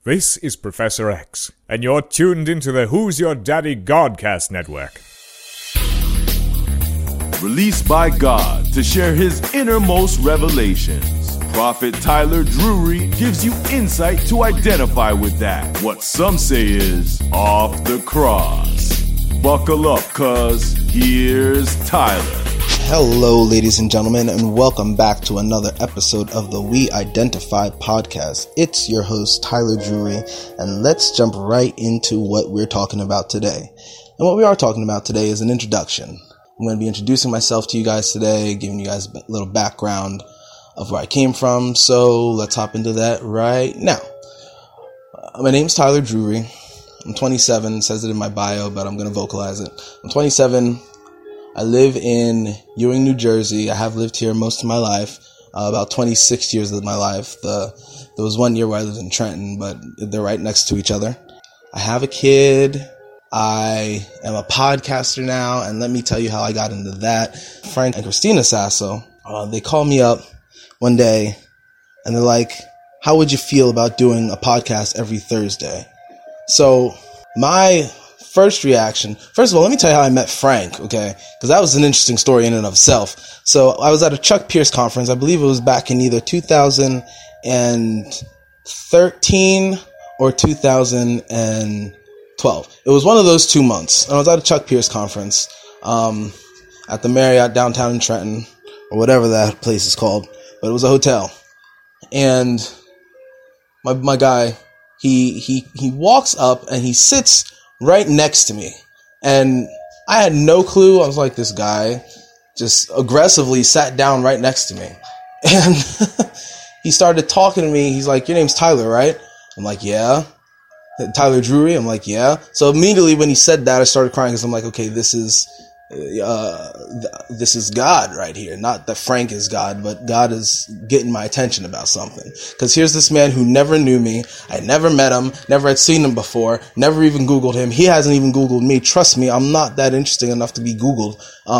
This is Professor X, and you're tuned into the Who's Your Daddy Godcast Network. Released by God to share his innermost revelations, Prophet Tyler Drury gives you insight to identify with that. What some say is off the cross. Buckle up, cuz here's Tyler. Hello, ladies and gentlemen, and welcome back to another episode of the We Identify podcast. It's your host, Tyler Drury, and let's jump right into what we're talking about today. And what we are talking about today is an introduction. I'm going to be introducing myself to you guys today, giving you guys a little background of where I came from, so let's hop into that right now. My name's Tyler Drury. I'm 27, it says it in my bio, but I'm going to vocalize it. I'm 27. I live in Ewing, New Jersey. I have lived here most of my life, about 26 years of my life. There was 1 year where I lived in Trenton, but they're right next to each other. I have a kid. I am a podcaster now, and let me tell you how I got into that. Frank and Christina Sasso, they called me up one day, and they're like, how would you feel about doing a podcast every Thursday? So my first reaction, first of all, let me tell you how I met Frank, okay? Because that was an interesting story in and of itself. So I was at a Chuck Pierce conference. I believe it was back in either 2013 or 2012. It was one of those 2 months. And I was at a Chuck Pierce conference at the Marriott downtown in Trenton, or whatever that place is called. But it was a hotel. And my guy, he walks up and he sits right next to me, and I had no clue. I was like, this guy just aggressively sat down right next to me, and he started talking to me. He's like, your name's Tyler, right? I'm like, yeah. Tyler Drury? I'm like, yeah. So immediately when he said that, I started crying, because I'm like, okay, this is God right here. Not that Frank is God, but God is getting my attention about something. Because here's this man who never knew me. I never met him, never had seen him before, never even Googled him. He hasn't even Googled me. Trust me, I'm not that interesting enough to be Googled.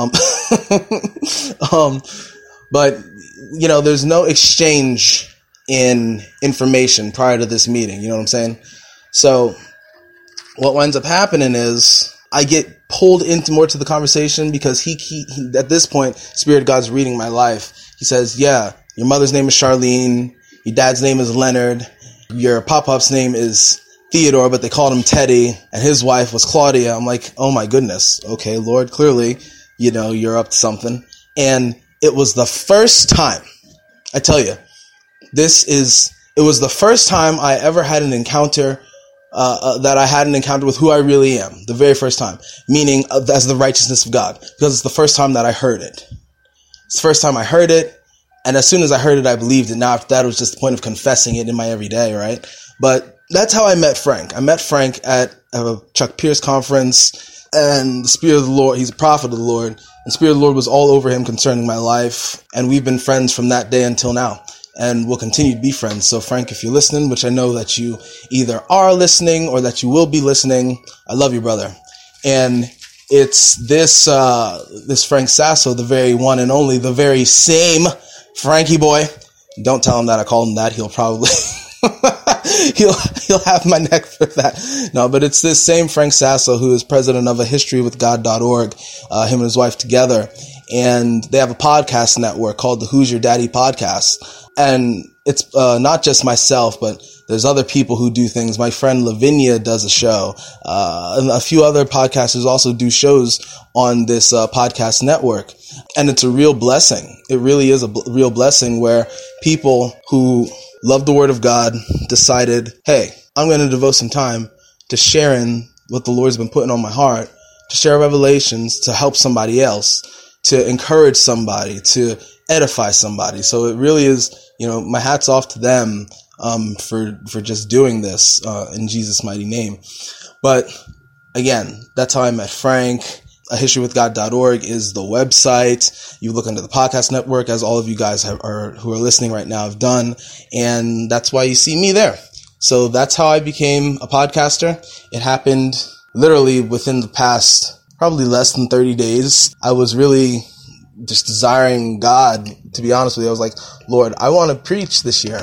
But, you know, there's no exchange in information prior to this meeting. You know what I'm saying? So what winds up happening is I get pulled into more to the conversation, because he at this point, Spirit of God's reading my life. He says, yeah, your mother's name is Charlene. Your dad's name is Leonard. Your pop-up's name is Theodore, but they called him Teddy. And his wife was Claudia. I'm like, oh my goodness. Okay, Lord, clearly, you know, you're up to something. And it was the first time, I tell you, it was the first time I ever had an encounter that I had an encounter with who I really am, the very first time, meaning as the righteousness of God, because it's the first time that I heard it. It's the first time I heard it, and as soon as I heard it, I believed it. Now after that, it was just the point of confessing it in my everyday, right? But that's how I met Frank. I met Frank at a Chuck Pierce conference, and the Spirit of the Lord, he's a prophet of the Lord, and the Spirit of the Lord was all over him concerning my life, and we've been friends from that day until now. And we'll continue to be friends. So Frank, if you're listening, which I know that you either are listening or that you will be listening, I love you, brother. And it's this Frank Sasso, the very one and only, the very same Frankie boy. Don't tell him that I called him that. He'll probably, he'll have my neck for that. No, but it's this same Frank Sasso who is president of ahistorywithgod.org, him and his wife together. And they have a podcast network called the Who's Your Daddy podcast. And it's not just myself, but there's other people who do things. My friend Lavinia does a show. And a few other podcasters also do shows on this podcast network. And it's a real blessing. It really is a real blessing, where people who love the Word of God decided, hey, I'm going to devote some time to sharing what the Lord's been putting on my heart, to share revelations, to help somebody else, to encourage somebody, to edify somebody. So it really is, you know, my hat's off to them for just doing this in Jesus' mighty name. But again, that's how I met Frank. ahistorywithgod.org is the website. You look under the podcast network, as all of you guys who are listening right now have done, and that's why you see me there. So that's how I became a podcaster. It happened literally within the past probably less than 30 days. I was really just desiring God, to be honest with you. I was like, Lord, I want to preach this year.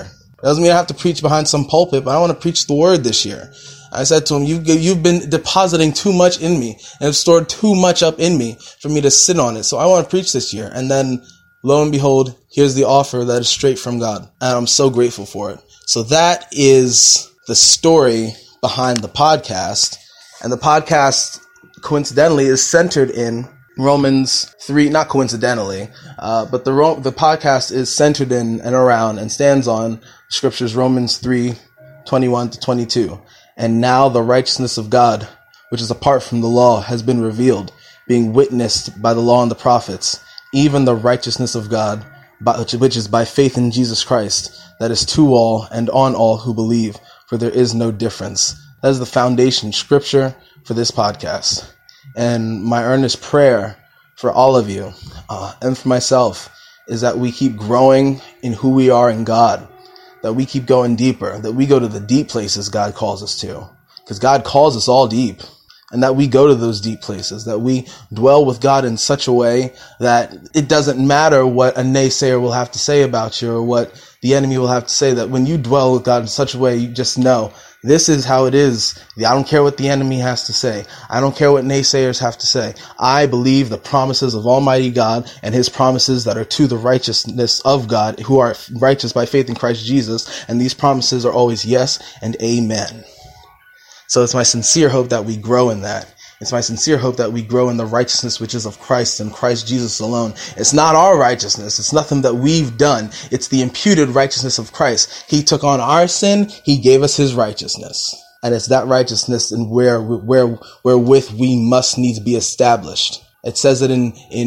Doesn't mean I have to preach behind some pulpit, but I want to preach the word this year. I said to him, you've been depositing too much in me and have stored too much up in me for me to sit on it. So I want to preach this year. And then lo and behold, here's the offer that is straight from God. And I'm so grateful for it. So that is the story behind the podcast. And the podcast, coincidentally, is centered in Romans 3, not coincidentally, but the podcast is centered in and around and stands on scriptures Romans 3:21 to 22. And now the righteousness of God, which is apart from the law, has been revealed, being witnessed by the law and the prophets, even the righteousness of God, which is by faith in Jesus Christ, that is to all and on all who believe, for there is no difference. That is the foundation scripture for this podcast. And my earnest prayer for all of you and for myself is that we keep growing in who we are in God, that we keep going deeper, that we go to the deep places God calls us to, because God calls us all deep, and that we go to those deep places, that we dwell with God in such a way that it doesn't matter what a naysayer will have to say about you or what the enemy will have to say, that when you dwell with God in such a way, you just know this is how it is. I don't care what the enemy has to say. I don't care what naysayers have to say. I believe the promises of Almighty God and his promises that are to the righteousness of God, who are righteous by faith in Christ Jesus. And these promises are always yes and amen. So it's my sincere hope that we grow in that. It's my sincere hope that we grow in the righteousness which is of Christ and Christ Jesus alone. It's not our righteousness. It's nothing that we've done. It's the imputed righteousness of Christ. He took on our sin. He gave us his righteousness. And it's that righteousness and wherewith we must needs be established. It says it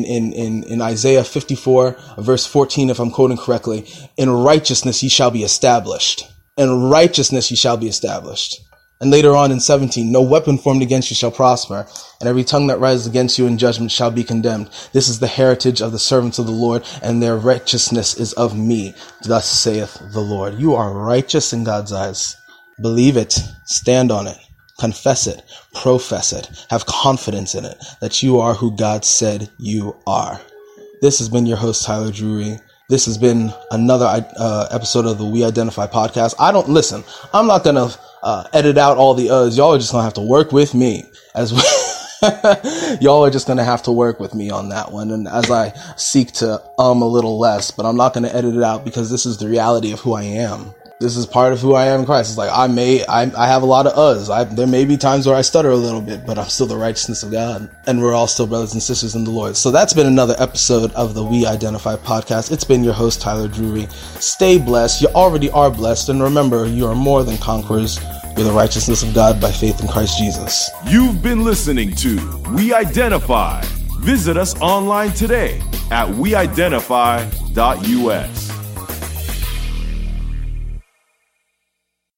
in Isaiah 54, verse 14, if I'm quoting correctly. In righteousness ye shall be established. In righteousness ye shall be established. And later on in 17, no weapon formed against you shall prosper, and every tongue that rises against you in judgment shall be condemned. This is the heritage of the servants of the Lord, and their righteousness is of me. Thus saith the Lord. You are righteous in God's eyes. Believe it. Stand on it. Confess it. Profess it. Have confidence in it, that you are who God said you are. This has been your host, Tyler Drury. This has been another episode of the We Identify podcast. I'm not going to edit out all the y'all are just going to have to work with me as well. Y'all are just going to have to work with me on that one. And as I seek to a little less, but I'm not going to edit it out because this is the reality of who I am. This is part of who I am in Christ. It's like I have a lot of there may be times where I stutter a little bit, but I'm still the righteousness of God. And we're all still brothers and sisters in the Lord. So that's been another episode of the We Identify podcast. It's been your host, Tyler Drury. Stay blessed. You already are blessed. And remember, you are more than conquerors. You're the righteousness of God by faith in Christ Jesus. You've been listening to We Identify. Visit us online today at weidentify.us.